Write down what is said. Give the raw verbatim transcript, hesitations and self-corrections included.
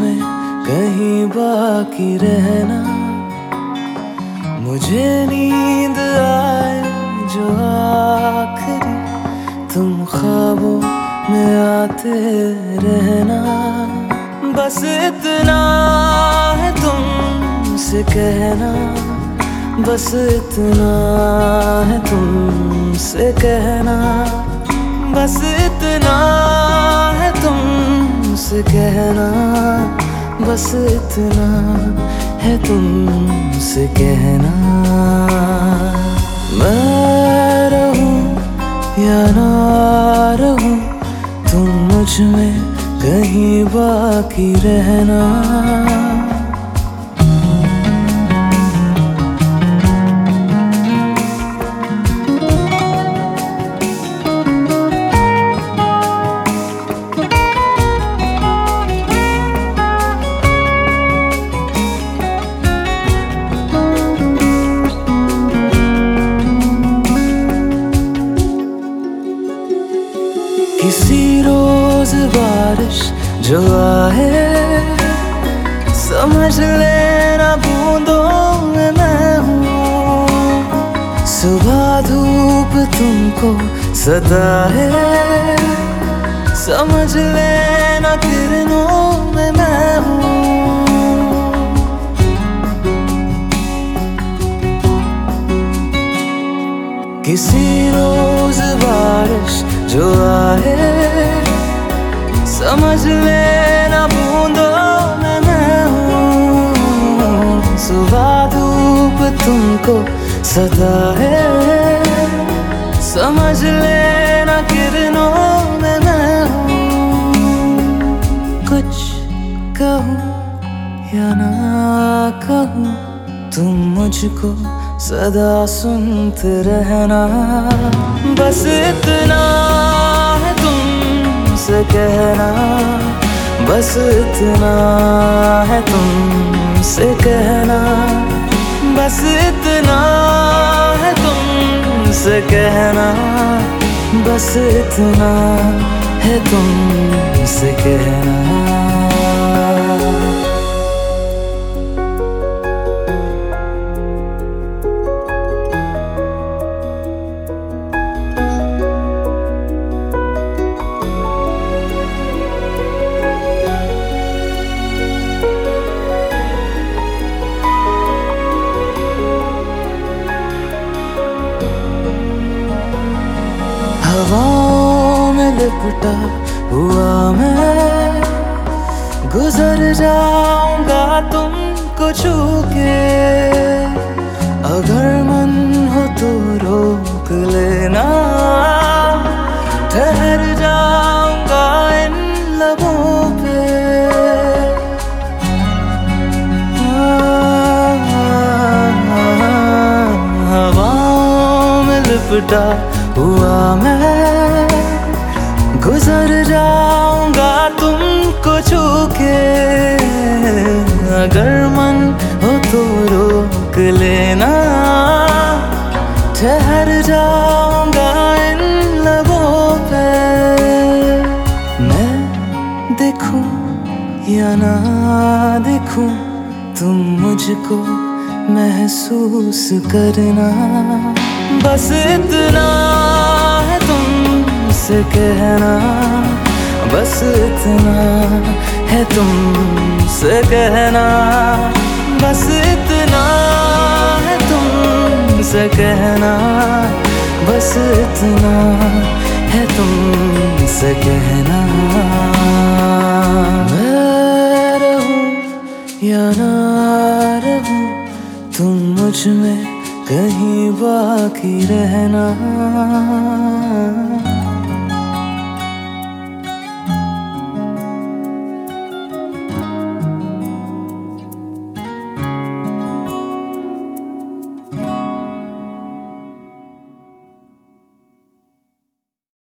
में कहीं बाकी रहना। मुझे नींद आए जो आखिरी, तुम ख्वाबों में आते रहना। बस इतना है तुमसे कहना, बस इतना है तुमसे कहना, बस इतना है तुमसे कहना, बस इतना है तुमसे कहना। मैं रहूं या ना रहूं, तुम मुझ में कहीं बाकी रहना। किसी रोज बारिश जो आए, समझ लेना बूंदों में मैं हूँ। सुबह धूप तुमको सताए, समझ लेना किरणों में मैं हूँ। किसी रोज बारिश जो आए, समझ लेना बूंदों में मैं हूँ। सुबह धूप तुमको सताए, समझ लेना किरणों में मैं हूँ। कुछ कहूँ या ना कहूँ, तुम मुझको सदा सुनते रहना। बस इतना है तुमसे कहना, बस इतना है तुमसे कहना, बस इतना है तुमसे कहना, बस इतना है तुमसे कहना। हवाओं में लिपटा हुआ मैं, गुजर जाऊंगा तुमको छू के। अगर मन हो तो रोक लेना, ठहर जाऊंगा इन लबों पे। हवाओं में लिपटा हुआ मैं, गुजर जाऊंगा तुमको छू के। अगर मन हो तो रोक लेना, ठहर जाऊंगा इन लबों पे। मैं देखूं या ना देखूं, तुम मुझको महसूस करना। बस इतना है तुमसे कहना, बस इतना है तुमसे कहना, बस इतना है तुमसे कहना, बस इतना है तुमसे कहना। मैं रहूं या ना रहूं, तुम मुझ में कहीं बाकी रहना।